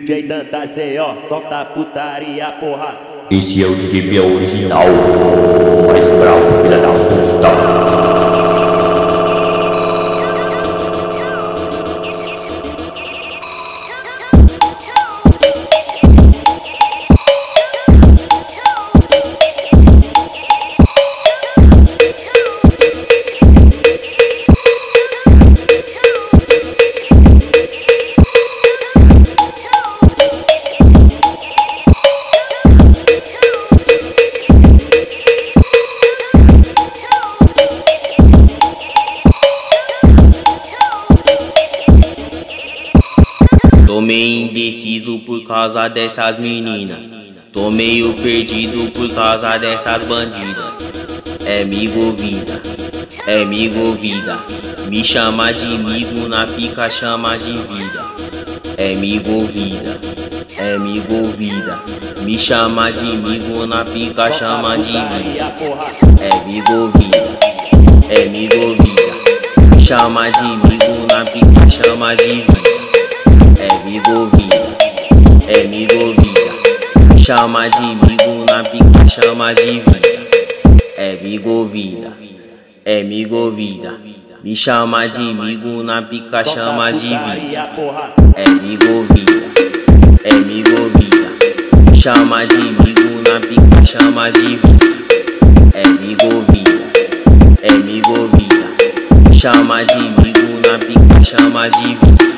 DJ Danta Z.O. solta a putaria, porra. Esse é o DJ Biel original, mais bravo, filha da puta. Tô meio indeciso por causa dessas meninas. Tô meio perdido por causa dessas bandidas. É migo vida, é migo vida. Me chama de migo, na pica chama de vida. É migo vida, é migo vida. Me chama de migo, na pica chama de vida. É migo vida, é migo vida. Me chama de migo, na pica chama de vida. É migo vida, é migo vida. Chama de migo, na pica chama de vida. É migo vida, é migo vida. Me chama de migo, na pica chama de vida. É migo vida, é migo vida. Chama de migo, na pica chama de vida. É migo vida, é migo vida. Chama de migo, na pica chama de vida.